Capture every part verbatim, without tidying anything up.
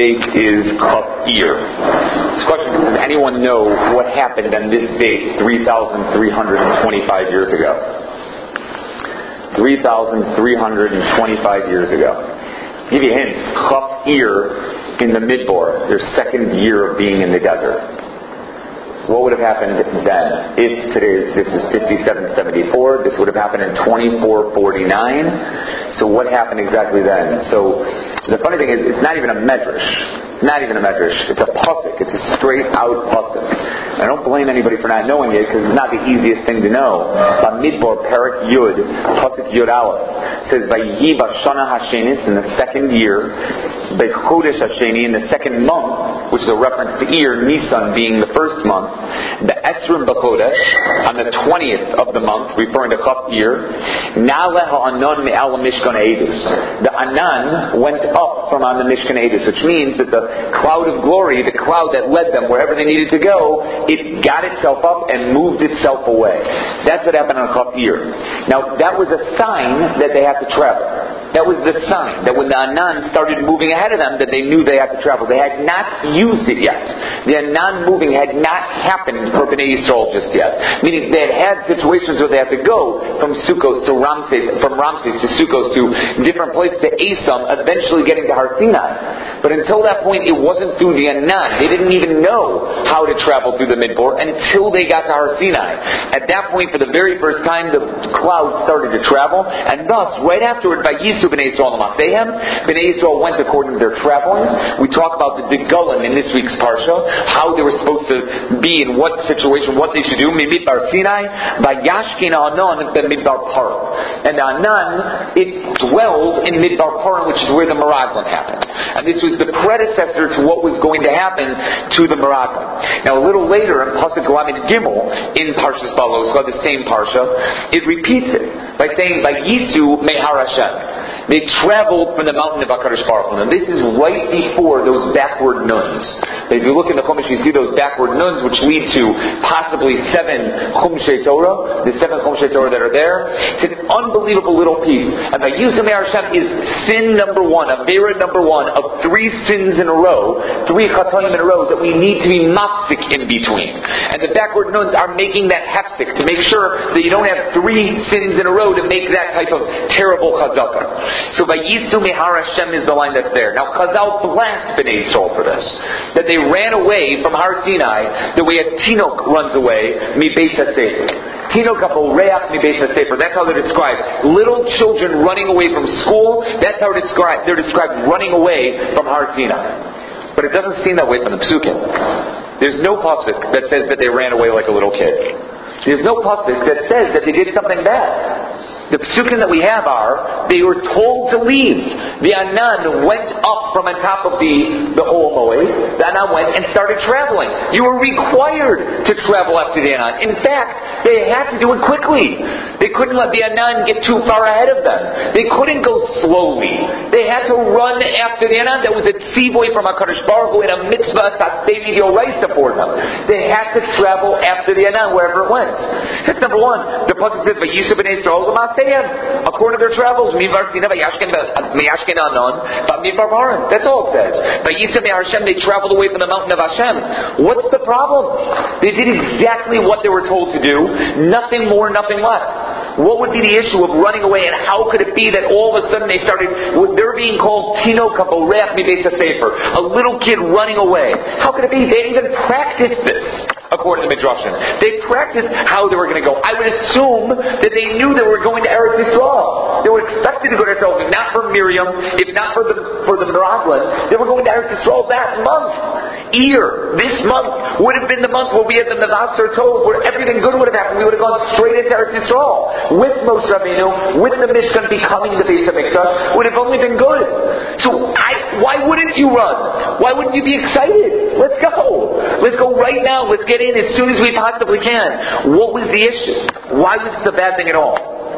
date is Chaf-Ir. This question is, does anyone know what happened on this date three thousand three hundred twenty-five years ago? three thousand three hundred twenty-five years ago. I'll give you a hint. Chaf-Ir in the Midbar, their second year of being in the desert. What would have happened then? If today, this is fifty-seven seventy-four, this would have happened in twenty-four forty-nine. So what happened exactly then? So the funny thing is, it's not even a medrash. Not even a medrash. It's a pasuk. It's a straight out pasuk. I don't blame anybody for not knowing it because it's not the easiest thing to know. Bamidbar Perak Yud, pasuk Yud Aleph says, "Vayihi b'shana hashenis," in the second year, b'chodesh hasheni, in the second month, which is a reference to Ir, Nisan being the first month. The Esrim b'chodesh, on the twentieth of the month, referring to Chaf-Ir, Na'aleh ha'anon me'al Mishkan Edus. The Anan went up from on the Mishkan Edus, which means that the cloud of glory, the cloud that led them wherever they needed to go, it got itself up and moved itself away. That's what happened on Chaf-Ir. Now, that was a sign that they had to travel. That was the sign that when the Anan started moving ahead of them, that they knew they had to travel. They had not used it yet. The Anan moving had not happened for Bnei Yisrael just yet. Meaning they had had situations where they had to go from Sukkos to Ramses, from Ramses to Sukkos to different places to Esam, eventually getting to Har Sinai. But until that point, it wasn't through the Anan. They didn't even know how to travel through the Midbar until they got to Har Sinai. At that point, for the very first time, the cloud started to travel, and thus, right afterward, by Yisrael, Bnei Yisrael Masehem, Bnei Yisrael went according to their travelings. We talk about the Degalim in this week's Parsha, how they were supposed to be in what situation, what they should do. Midbar Sinai, by Yashkin Anan, the Midbar Paran. And Anan, it dwelled in Midbar Paran, which is where the Meraglim happened. And this was the predecessor to what was going to happen to the Meraglim. Now a little later, in Pasuk Lamed Gimel, in Parshas Baloscha, the same Parsha, it repeats it by saying, by Yisu Mehar Hashem. They traveled from the mountain of HaKadosh Baruch Hu. Now this is right before those backward nuns. If you look in the Chumash, you see those backward nuns, which lead to possibly seven Chumshei Torah, the seven Chumshei Torah that are there. It's an unbelievable little piece. And by Yisum Hashem is sin number one, Avera number one, of three sins in a row, three Chatanim in a row, that we need to be mafsik in between. And the backward nuns are making that hefsik, to make sure that you don't have three sins in a row to make that type of terrible chazakah. So by Yisu Mehar Hashem is the line that's there. Now Chazal blast Bnei Yisrael for this. That they ran away from Har Sinai the way a Tinok runs away, mi Beis HaSefer. Tinok haboreach mi Beis HaSefer. That's how they're described. Little children running away from school, that's how they're described, they're described running away from Har Sinai. But it doesn't seem that way from the Psukim. There's no pasuk that says that they ran away like a little kid. There's no pasuk that says that they did something bad. The psukim that we have are, they were told to leave. The Anan went up from on top of the, the Ol Moed. The Anan went and started traveling. You were required to travel after the Anan. In fact, they had to do it quickly. They couldn't let the Anan get too far ahead of them. They couldn't go slowly. They had to run after the Anan. That was a tzivoy from HaKadosh Baruch Hu and a mitzvah sasei midioraisa for them. They had to travel after the Anan wherever it went. That's number one. The pasuk says, "Vayishu b'nei Yisrael l'maseh." According to their travels, Midbar Sinai, Meyashken Anon, Midbar Paran. That's all it says. By Yisrael Hashem, they traveled away from the mountain of Hashem. What's the problem? They did exactly what they were told to do. Nothing more, nothing less. What would be the issue of running away, and how could it be that all of a sudden they started, they're being called Tino Kaporeach Mi Beis HaSefer, a little kid running away. How could it be? They didn't even practice this, according to Midrashim. They practiced how they were going to go. I would assume that they knew they were going to Eretz Yisrael. They were expected to go to Eretz Yisrael, if not for Miriam, if not for the for the Meraglim. They were going to Eretz Yisrael that month. Ear, this month would have been the month where we had the Mevatzar Tov, where everything good would have happened. We would have gone straight into Eretz Yisrael with Moshe Rabbeinu, with the Mishkan becoming the Beis HaMikdash. Would have only been good. So I, why wouldn't you run? Why wouldn't you be excited? Let's go. Let's go right now. Let's get in as soon as we possibly can. What was the issue? Why was this a bad thing at all?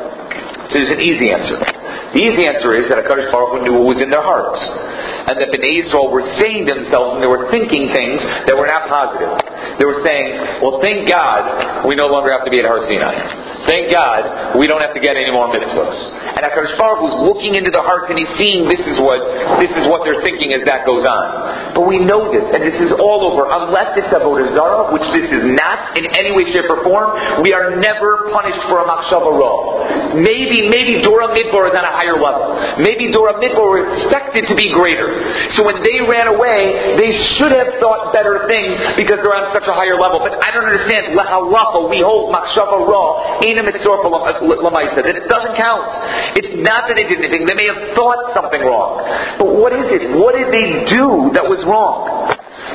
So there's an easy answer. The easy answer is that HaKadosh Baruch Hu knew what was in their hearts. And that Bnei Yisrael were saying to themselves, and they were thinking things that were not positive. They were saying, well, thank God we no longer have to be at Har Sinai. Thank God we don't have to get any more mitzvahs. And HaKadosh Baruch Hu is looking into their hearts and he's seeing this is what this is what they're thinking as that goes on. But we know this, and this is all over. Unless it's Avodah Zarah, which this is not in any way, shape, or form, we are never punished for a Machshava Ra. Maybe, maybe Dora Midbar is on a higher level. Maybe Dora Midbar were expected to be greater. So when they ran away, they should have thought better things because they're on such a higher level. But I don't understand. Lahalacha, we hold Machshava Ra, Eina Mitzorah Lamaisa, that it doesn't count. It's not that they did anything. They may have thought something wrong. But what is it? What did they do that was wrong?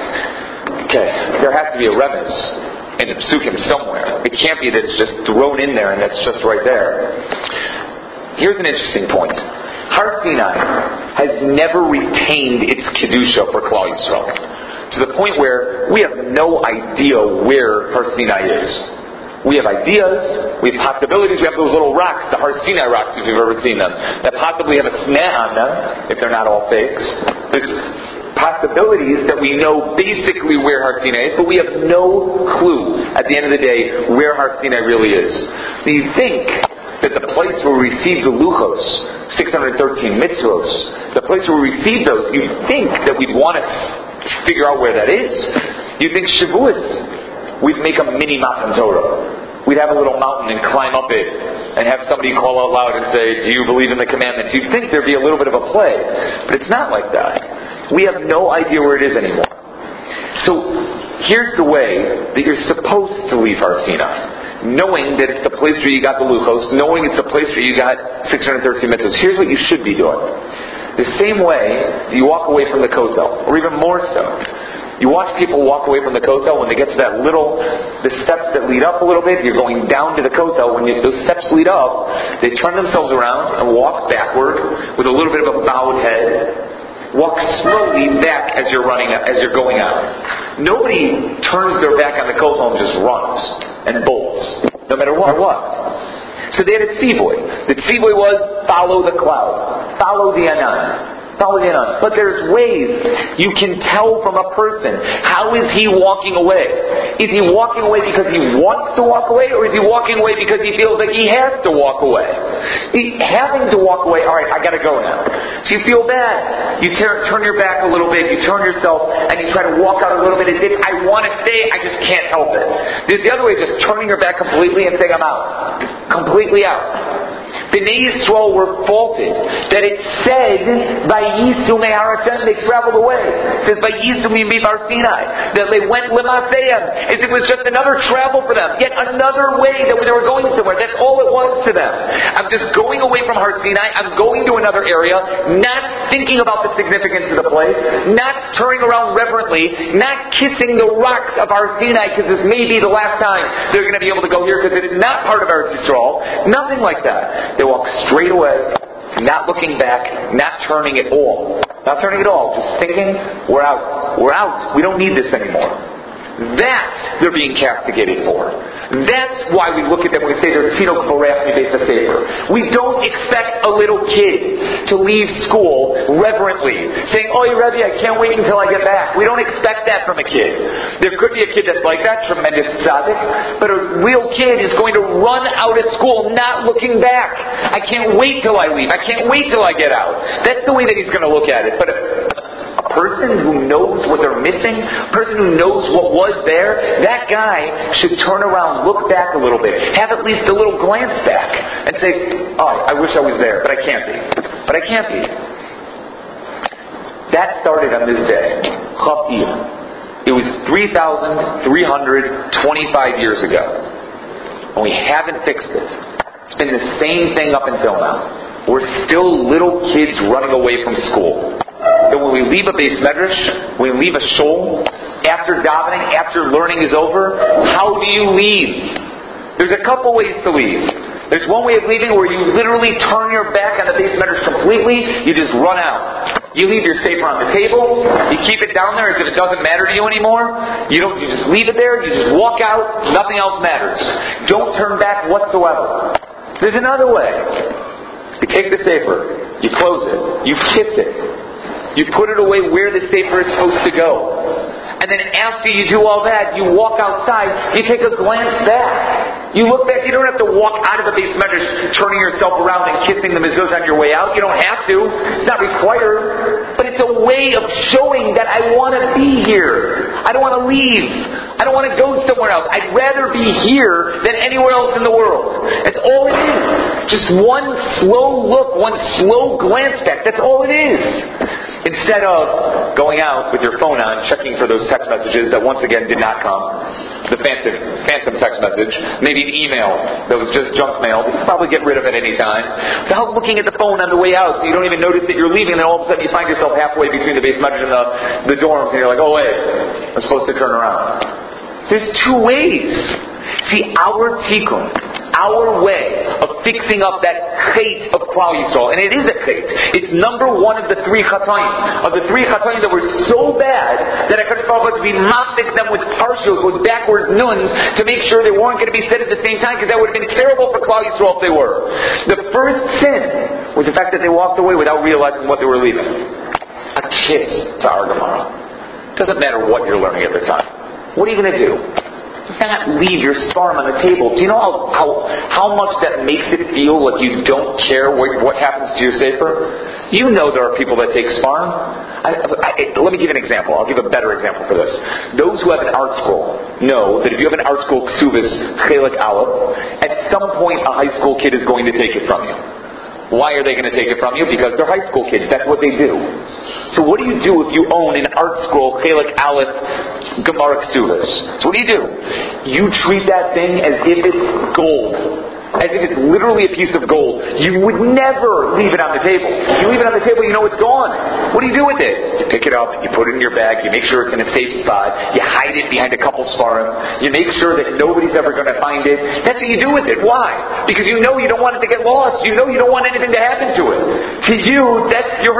Okay, there has to be a remez in the psukim somewhere. It can't be that it's just thrown in there and that's just right there. Here's an interesting point. Har Sinai has never retained its kedusha for Klal Yisrael, to the point where we have no idea where Har Sinai is. We have ideas, we have possibilities, we have those little rocks, the Har Sinai rocks, if you've ever seen them, that possibly have a sneh on them, if they're not all fakes. There's possibilities that we know basically where Har Sinai is, but we have no clue at the end of the day where Har Sinai really is. You think that the place where we received the luchos, six hundred thirteen mitzvos, the place where we received those, you'd think that we'd want to figure out where that is. You'd think Shavuos, we'd make a mini Matan Torah. We'd have a little mountain and climb up it and have somebody call out loud and say, do you believe in the commandments? You'd think there'd be a little bit of a play, but it's not like that. We have no idea where it is anymore. So here's the way that you're supposed to leave Har Sinai, knowing that it's the place where you got the luchos, knowing it's the place where you got six hundred thirteen mitzvahs. Here's what you should be doing. The same way you walk away from the kotel, or even more so. You watch people walk away from the kotel when they get to that little, the steps that lead up a little bit, you're going down to the kotel. When you, those steps lead up, they turn themselves around and walk backward with a little bit of a bowed head. Walk slowly back as you're running, as you're going out. Nobody turns their back on the kotel and just runs and bolts, no matter what. what. So they had a tzivoy. The tzivoy was follow the cloud, follow the anan. Follow the anan. But there's ways you can tell from a person, how is he walking away? Is he walking away because he wants to walk away, or is he walking away because he feels like he has to walk away? He, having to walk away, alright, I gotta go now. So you feel bad. You ter- turn your back a little bit, you turn yourself, and you try to walk out a little bit as if, I want to stay, I just can't help it. There's the other way, just turning your back completely and saying, I'm out. Completely out. Bnei Yisrael were faulted that it said by Yisu Mehar Hashem they traveled away. It says by Yisu Mehar Sinai that they went Limaseim as it was just another travel for them, yet another way that they were going somewhere. That's all it was to them. I'm just going away from Har Sinai. I'm going to another area, not thinking about the significance of the place, not turning around reverently, not kissing the rocks of Har Sinai because this may be the last time they're going to be able to go here because it is not part of Eretz Yisrael. Nothing like that. They walk straight away, not looking back, not turning at all. Not turning at all, just thinking, we're out. We're out. We don't need this anymore. That they're being castigated for. That's why we look at them when we say they're Tinok Borach Mibeit HaSefer. We don't expect a little kid to leave school reverently, saying, Oy Rebbe, I can't wait until I get back. We don't expect that from a kid. There could be a kid that's like that, tremendous tzaddik, but a real kid is going to run out of school not looking back. I can't wait till I leave. I can't wait till I get out. That's the way that he's going to look at it. But a person who knows what they're missing, a person who knows what was there, that guy should turn around, look back a little bit, have at least a little glance back, and say, oh, I wish I was there, but I can't be. But I can't be. That started on this day, Chaf Iyar. It was three thousand three hundred twenty-five years ago. And we haven't fixed it. It's been the same thing up until now. We're still little kids running away from school. And when we leave a Beis Medrash, when we leave a shul, after davening, after learning is over, how do you leave? There's a couple ways to leave. There's one way of leaving where you literally turn your back on the Beis Medrash completely, you just run out. You leave your sefer on the table, you keep it down there as if it doesn't matter to you anymore. You don't. You just leave it there, you just walk out, nothing else matters. Don't turn back whatsoever. There's another way. You take the sefer, you close it, you kiss it. You put it away where the sefer is supposed to go. And then after you do all that, you walk outside, you take a glance back. You look back, you don't have to walk out of the base medrash turning yourself around and kissing the mezuzah on your way out. You don't have to. It's not required. But it's a way of showing that I want to be here. I don't want to leave. I don't want to go somewhere else. I'd rather be here than anywhere else in the world. That's all it is. Just one slow look, one slow glance back. That's all it is. Instead of going out with your phone on, checking for those text messages that once again did not come, the phantom, phantom text message, maybe an email that was just junk mail, you can probably get rid of it any time, without looking at the phone on the way out so you don't even notice that you're leaving, and then all of a sudden you find yourself halfway between the base medrash and the, the dorms, and you're like, oh wait, I'm supposed to turn around. There's two ways. See, our tikkun, our way of fixing up that chait of Klal Yisrael, and it is a chait. It's number one of the three chatoim. Of the three chatoim that were so bad that HaKadosh Baruch Hu had to be mafik them with partials, with backward nuns, to make sure they weren't going to be said at the same time, because that would have been terrible for Klal Yisrael if they were. The first sin was the fact that they walked away without realizing what they were leaving. A kiss to our Gemara. Doesn't matter what you're learning at the time. What are you going to do? You cannot leave your sparm on the table. Do you know how, how, how much that makes it feel like you don't care what, what happens to your sefer? You know there are people that take sparm. I, I, let me give you an example. I'll give a better example for this. Those who have an art school know that if you have an art school ksubis chelik aleph, at some point a high school kid is going to take it from you. Why are they going to take it from you? Because they're high school kids. That's what they do. So what do you do if you own an art scroll, Chelik Aleph, Gemara Ksubas? So what do you do? You treat that thing as if it's gold. As if it's literally a piece of gold. You would never leave it on the table. If you leave it on the table, you know it's gone. What do you do with it? You pick it up, you put it in your bag, you make sure it's in a safe spot, you hide it behind a couple svarim, you make sure that nobody's ever going to find it. That's what you do with it. Why? Because you know you don't want it to get lost. You know you don't want anything to happen to it. To you, that's your,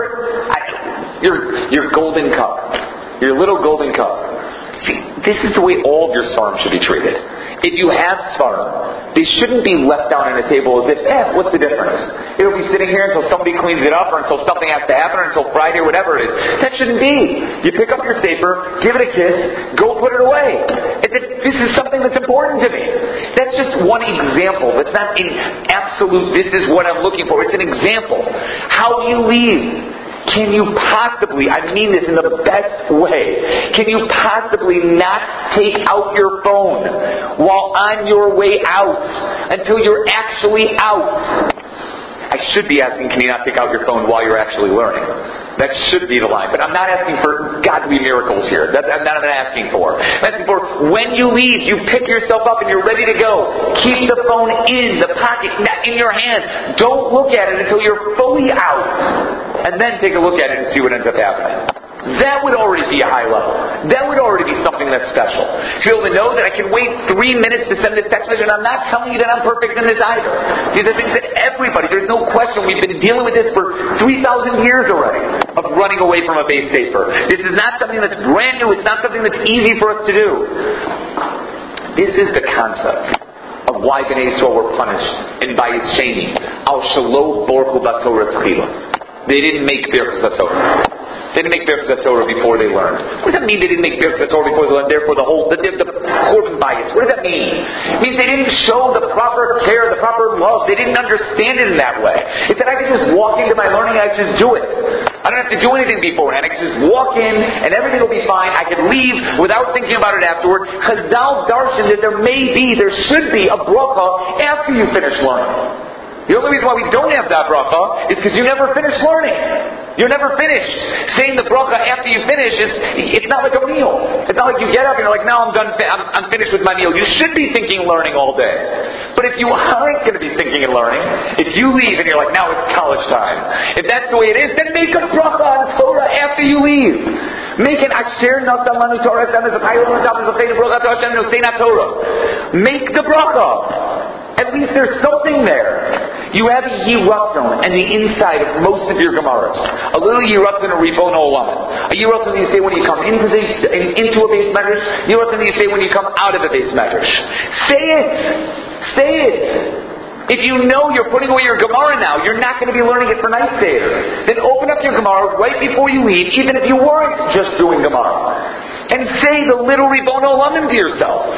your, your golden cup. Your little golden cup. See, this is the way all of your svarim should be treated. If you have svarim, they shouldn't be left down on a table as if, eh, what's the difference? It'll be sitting here until somebody cleans it up, or until something has to happen, or until Friday, or whatever it is. That shouldn't be. You pick up your sefer, give it a kiss, go put it away. As if this is something that's important to me. That's just one example. That's not an absolute, this is what I'm looking for. It's an example. How you leave. Can you possibly, I mean this in the best way, can you possibly not take out your phone while on your way out until you're actually out? I should be asking, can you not take out your phone while you're actually learning? That should be the line. But I'm not asking for godly miracles here. That's not what I'm asking for. I'm asking for when you leave, you pick yourself up and you're ready to go. Keep the phone in the pocket, not in your hand. Don't look at it until you're fully out. And then take a look at it and see what ends up happening. That would already be a high level. That would already be something that's special. To be able to know that I can wait three minutes to send this text message, and I'm not telling you that I'm perfect in this either. These are things that everybody, there's no question, we've been dealing with this for three thousand years already, of running away from a base safer. This is not something that's brand new. It's not something that's easy for us to do. This is the concept of why Bnei Yisrael were punished in Bayis Sheni. Al Shalo Borku Batorah Tzchila. They didn't make Birchas HaTorah. They didn't make Birchas HaTorah before they learned. What does that mean they didn't make Birchas HaTorah before they learned? Therefore the whole, the, the, the Korban bias. What does that mean? It means they didn't show the proper care, the proper love. They didn't understand it in that way. It said I can just walk into my learning, I can just do it. I don't have to do anything beforehand. I can just walk in and everything will be fine. I can leave without thinking about it afterward. Chazal darshan that there may be, there should be a bracha after you finish learning. The only reason why we don't have that bracha is because you never finished learning. You're never finished. Saying the bracha after you finish is, it's not like a meal. It's not like you get up and you're like, now I'm done, I'm, I'm finished with my meal. You should be thinking learning all day. But if you aren't going to be thinking and learning, if you leave and you're like, now it's college time. If that's the way it is, then make a bracha on Torah after you leave. Make an asher nasam lanu Torah Hashem as a payul and a bracha to Hashem no say not Torah. Make the bracha. At least there's something there. You have a Yiratzon and the inside of most of your Gemaras. A little Yiratzon or Ribon Olam. A Yiratzon you say when you come into, the, into a base medrash. Yiratzon you say when you come out of a base medrash. Say it. Say it. If you know you're putting away your Gemara now, you're not going to be learning it for night Seder. Then open up your Gemara right before you leave, even if you weren't just doing Gemara. And say the little Ribon Olamim to yourself.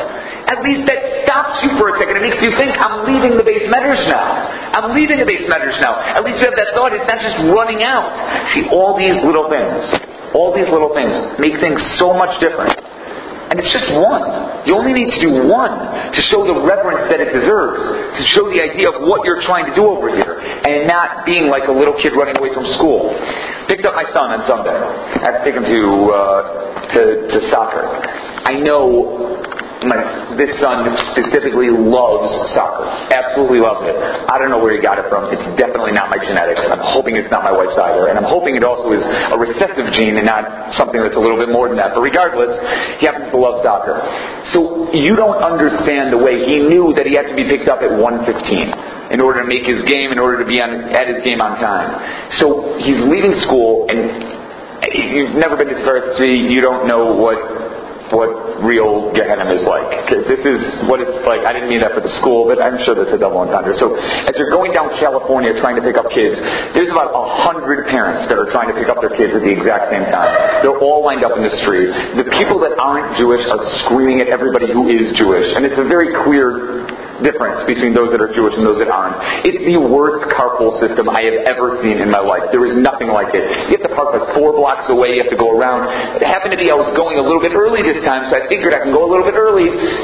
at least that stops you for a second. It makes you think, I'm leaving the base medrash now. I'm leaving the base medrash now. At least you have that thought. It's not just running out. See, all these little things, all these little things make things so much different. And it's just one. You only need to do one to show the reverence that it deserves, to show the idea of what you're trying to do over here, and not being like a little kid running away from school. Picked up my son on Sunday. I had to take him to uh, to, to soccer. I know my this son specifically loves soccer. Absolutely loves it. I don't know where he got it from. It's definitely not my genetics. I'm hoping it's not my wife's either. And I'm hoping it also is a recessive gene and not something that's a little bit more than that. But regardless, he happens to love soccer. So you don't understand the way he knew that he had to be picked up at one fifteen in order to make his game, in order to be on, at his game on time. So he's leaving school, and you've never been to Star City, you don't know what what real Gehenna is like. Because this is what it's like. I didn't mean that for the school, but I'm sure that's a double entendre. So as you're going down California trying to pick up kids, there's about a hundred parents that are trying to pick up their kids at the exact same time. They're all lined up in the street. The people that aren't Jewish are screaming at everybody who is Jewish. And it's a very clear difference between those that are Jewish and those that aren't. It's the worst carpool system I have ever seen in my life. There is nothing like it. You have to park like four blocks away. You have to go around. It happened to be I was going a little bit early this time, so I figured I can go a little bit early.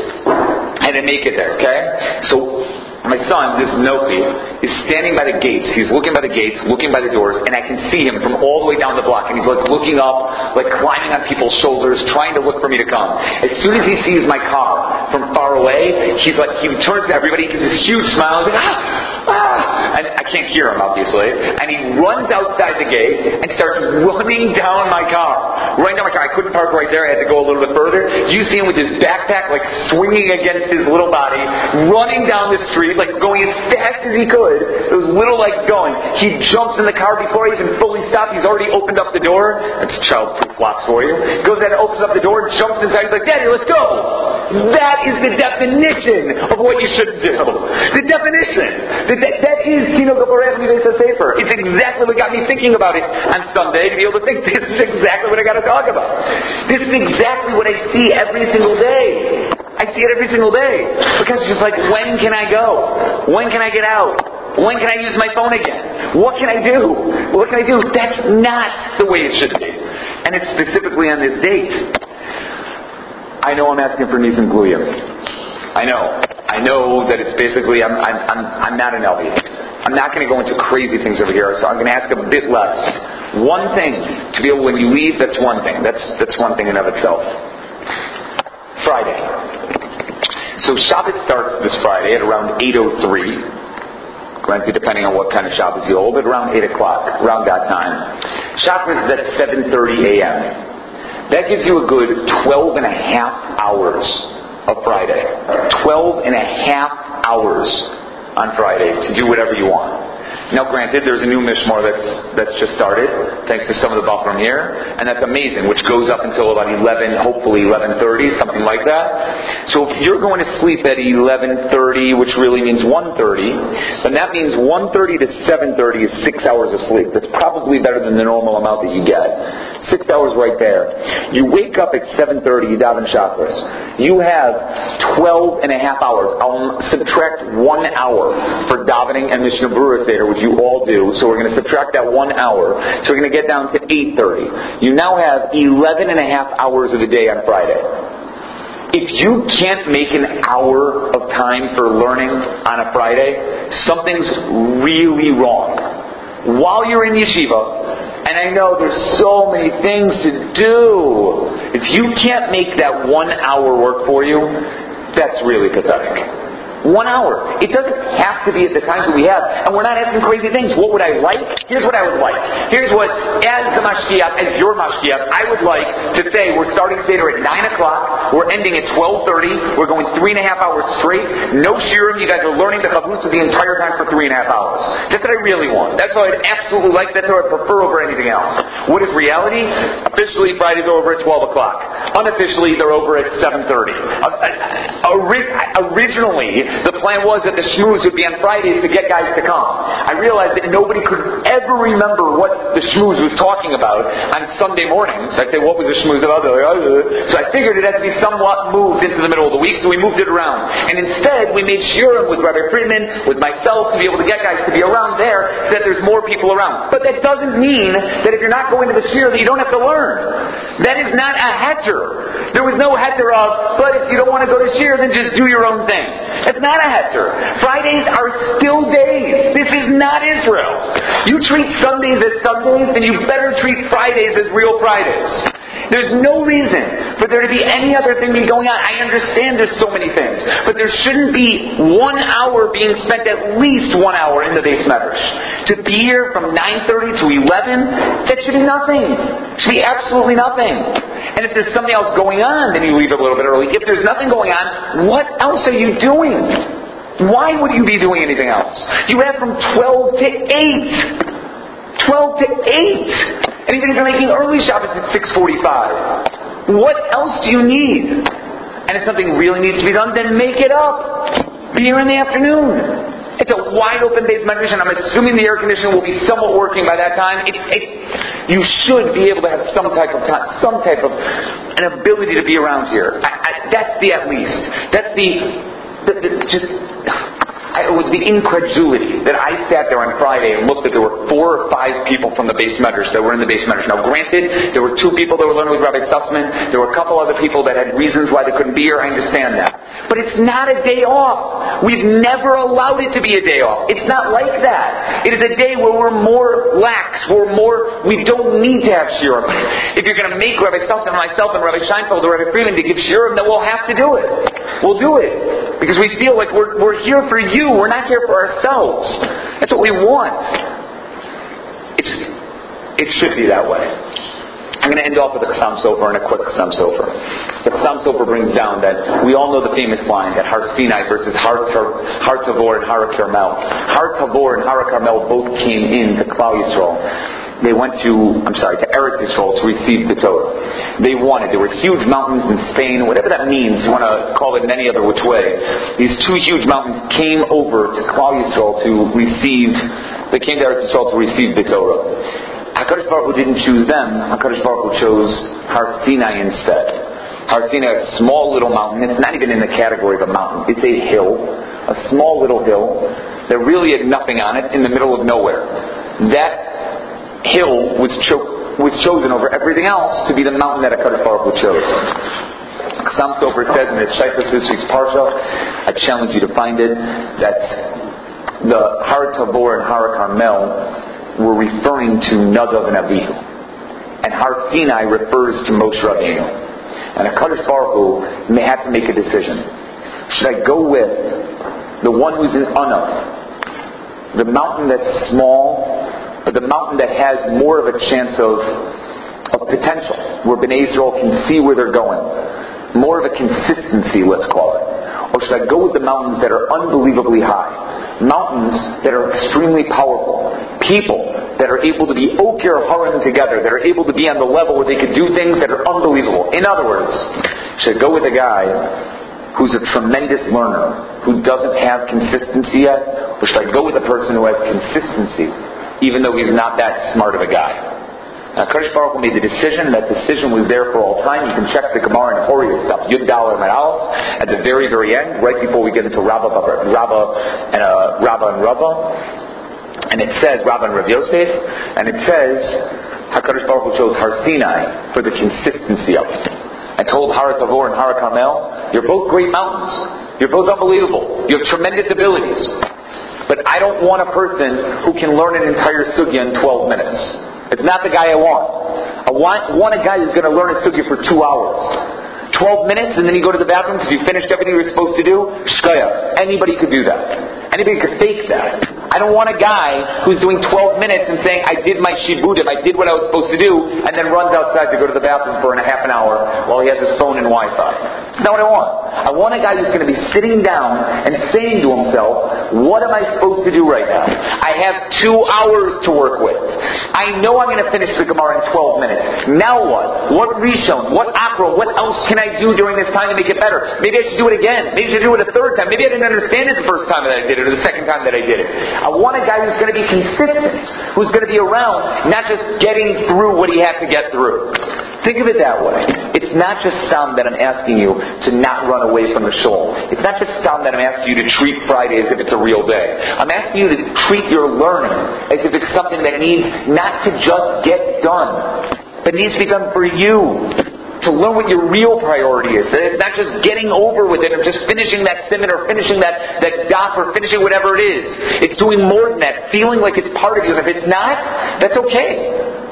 I didn't make it there, okay? So my son, this Noki, is standing by the gates. He's looking by the gates, looking by the doors, and I can see him from all the way down the block. And he's like looking up, like climbing on people's shoulders, trying to look for me to come. As soon as he sees my car from far away, he's like, he turns to everybody, gives this huge smile, and he's like, ah, ah. And I can't hear him, obviously. And he runs outside the gate and starts running down my car. Running down my car. I couldn't park right there. I had to go a little bit further. You see him with his backpack, like swinging against his little body, running down the street, like going as fast as he could. Those little legs going. He jumps in the car before I even fully stop. He's already opened up the door. That's child-proof locks for you. Goes in and opens up the door, jumps inside. He's like, Daddy, let's go. That is the definition of what you should do. The definition. That, that, that is Tino Gaboreh Mivesa Sefer. It's exactly what got me thinking about it on Sunday, to be able to think this is exactly what I got to talk about. This is exactly what I see every single day. I see it every single day. Because it's just like, when can I go? When can I get out? When can I use my phone again? What can I do? What can I do? That's not the way it should be. And it's specifically on this date. I know I'm asking for Nisan Gluyim. I know. I know that it's basically, I'm, I'm, I'm, I'm not an Elvi. I'm not going to go into crazy things over here, so I'm going to ask a bit less. One thing, to be able, when you leave, that's one thing. That's, that's one thing in of itself. Friday. So Shabbos starts this Friday at around eight oh three. Granted, depending on what kind of Shabbos you hold, but around eight o'clock, around that time. Shabbos is at seven thirty a.m. That gives you a good twelve and a half hours of Friday. twelve and a half hours on Friday to do whatever you want. Now granted, there's a new Mishmar that's that's just started, thanks to some of the Bachram here, and that's amazing, which goes up until about eleven, hopefully eleven thirty, something like that. So if you're going to sleep at eleven thirty, which really means one thirty, then that means one thirty to seven thirty is six hours of sleep. That's probably better than the normal amount that you get. Six hours right there. You wake up at seven thirty, you daven Shacharis. You have twelve and a half hours. I'll subtract one hour for davening and Mishnah Berurah Seder, which you all do. So we're going to subtract that one hour. So we're going to get down to eight thirty. You now have eleven and a half hours of the day on Friday. If you can't make an hour of time for learning on a Friday, something's really wrong. While you're in yeshiva, and I know there's so many things to do, if you can't make that one hour work for you, that's really pathetic. One hour. It doesn't have to be at the times that we have. And we're not asking crazy things. What would I like? Here's what I would like. Here's what, as the Mashgiach, as your Mashgiach, I would like to say we're starting Seder at nine o'clock. We're ending at twelve thirty. We're going three and a half hours straight. No shirim. You guys are learning the Chavrusa the entire time for three and a half hours. That's what I really want. That's what I'd absolutely like. That's what I prefer over anything else. What is reality? Officially, Friday's over at twelve o'clock. Unofficially, they're over at seven thirty. Uh, ori- originally, the plan was that the schmooze would be on Fridays to get guys to come. I realized that nobody could ever remember what the schmooze was talking about on Sunday mornings. I'd say, what was the schmooze about? So I figured it had to be somewhat moved into the middle of the week, so we moved it around. And instead, we made shiurim with Rabbi Friedman, with myself, to be able to get guys to be around there so that there's more people around. But that doesn't mean that if you're not going to the shiur that you don't have to learn. That is not a heter. There was no heter of, but if you don't want to go to shiur, then just do your own thing. It's not a heter. Fridays are still days. This is not Israel. You treat Sundays as Sundays, then you better treat Fridays as real Fridays. There's no reason for there to be any other thing going on. I understand there's so many things, but there shouldn't be one hour being spent, at least one hour in the Beis Medrash. To be here from nine thirty to eleven, that should be nothing. It should be absolutely nothing. And if there's something else going on, then you leave a little bit early. If there's nothing going on, what else are you doing? Why would you be doing anything else? You have from twelve to eight. twelve to eight. And even if you're making early Shabbos at six forty-five. What else do you need? And if something really needs to be done, then make it up. Be here in the afternoon. It's a wide open Beis Medrash, and I'm assuming the air conditioning will be somewhat working by that time. It, it, you should be able to have some type of time, some type of an ability to be around here. I, I, that's the at least. That's the, the, the just... It was the incredulity that I sat there on Friday and looked that there were four or five people from the Beis Medrash that were in the Beis Medrash. Now granted, there were two people that were learning with Rabbi Sussman. There were a couple other people that had reasons why they couldn't be here. I understand that. But it's not a day off. We've never allowed it to be a day off. It's not like that. It is a day where we're more lax. We're more, we don't need to have shiurim. If you're going to make Rabbi Sussman and myself and Rabbi Scheinfeld or Rabbi Friedman to give shiurim, then we'll have to do it. We'll do it. Because we feel like we're, we're here for you. We're not here for ourselves. That's what we want. It's, it should be that way. I'm going to end off with a Chassam Sofer and a quick Chassam Sofer. The Chassam Sofer brings down that we all know the famous line that Har Sinai versus Har, Har Tavor and Har Carmel. Har Tavor and Har Carmel both came into Klal Yisrael. They went to, I'm sorry, to Eretz Yisrael to receive the Torah. They wanted. There were huge mountains in Spain, whatever that means. You want to call it in any other which way. These two huge mountains came over to Klal Yisrael to receive, they came to Eretz Yisrael to receive the Torah. HaKadosh Baruch Hu didn't choose them. HaKadosh Baruch Hu chose Har Sinai instead. Har Sinai, a small little mountain. It's not even in the category of a mountain. It's a hill. A small little hill that really had nothing on it in the middle of nowhere. That hill was, cho- was chosen over everything else to be the mountain that HaKadosh Baruch Hu chose. Chassam Sofer says in his Shaykhus this week's Parsha, I challenge you to find it, that the Har Tavor and Har Carmel were referring to Nadav and Avihu. And Har Sinai refers to Moshe Rabbeinu. And HaKadosh Baruch Hu may have to make a decision. Should I go with the one who's in Anav, the mountain that's small, but the mountain that has more of a chance of, of potential, where Bnei Israel can see where they're going, more of a consistency, let's call it? Or should I go with the mountains that are unbelievably high? Mountains that are extremely powerful. People that are able to be Okir Haran together, that are able to be on the level where they could do things that are unbelievable. In other words, should I go with a guy who's a tremendous learner, who doesn't have consistency yet? Or should I go with a person who has consistency, even though he's not that smart of a guy? Now, HaKadosh Baruch Hu made the decision. That decision was there for all time. You can check the Gemara and Hori stuff. Yud Dalet Amud Aleph at the very, very end, right before we get into Rabbah, Rabbah and uh, Rabbah and Rabbah, and it says Rabbah and Rav Yosef, and it says HaKadosh Baruch Hu chose Har Sinai for the consistency of it. I told Har Tavor and Har Carmel, you're both great mountains. You're both unbelievable. You have tremendous abilities. But I don't want a person who can learn an entire sugya in twelve minutes. It's not the guy I want. I want, want a guy who's going to learn a sugya for two hours. twelve minutes and then you go to the bathroom because you finished everything you were supposed to do? Shkaya. Anybody could do that. Anybody could fake that. I I don't want a guy who's doing twelve minutes and saying, I did my shibudim, I did what I was supposed to do, and then runs outside to go to the bathroom for a half an hour while he has his phone and Wi-Fi. That's not what I want. I want a guy who's going to be sitting down and saying to himself, what am I supposed to do right now? I have two hours to work with. I know I'm going to finish the Gemara in twelve minutes. Now what? What Rishon? What Akro? What else can I do during this time to make it better? Maybe I should do it again. Maybe I should do it a third time. Maybe I didn't understand it the first time that I did it or the second time that I did it. I want a guy who's going to be consistent, who's going to be around, not just getting through what he has to get through. Think of it that way. It's not just some that I'm asking you to not run away from the shul. It's not just some that I'm asking you to treat Friday as if it's a real day. I'm asking you to treat your learning as if it's something that needs not to just get done, but needs to be done for you. To learn what your real priority is. It's not just getting over with it or just finishing that simon or finishing that, that daf or finishing whatever it is. It's doing more than that. Feeling like it's part of you. And if it's not, that's okay.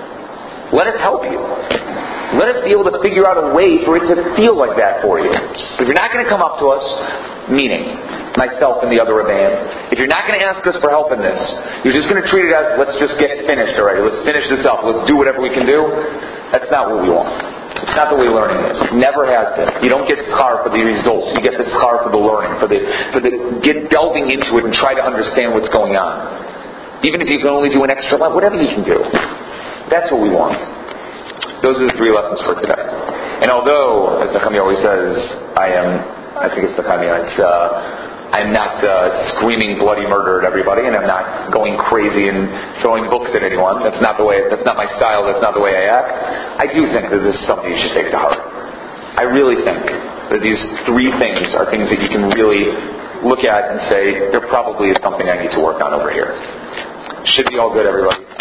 Let us help you. Let us be able to figure out a way for it to feel like that for you. If you're not going to come up to us, meaning myself and the other Rebbeim, if you're not going to ask us for help in this, you're just going to treat it as, let's just get it finished already. Let's finish this up. Let's do whatever we can do. That's not what we want. It's not the way learning is. Never has been. You don't get schar for the results. You get the schar for the learning, for the for the get delving into it and try to understand what's going on. Even if you can only do an extra line, whatever you can do. That's what we want. Those are the three lessons for today. And although, as Nechemia always says, I am, I think it's Nechemia, it's, uh, I'm not uh, screaming bloody murder at everybody, and I'm not going crazy and throwing books at anyone. That's not the way. That's not my style. That's not the way I act. I do think that this is something you should take to heart. I really think that these three things are things that you can really look at and say, there probably is something I need to work on over here. Should be all good, everybody.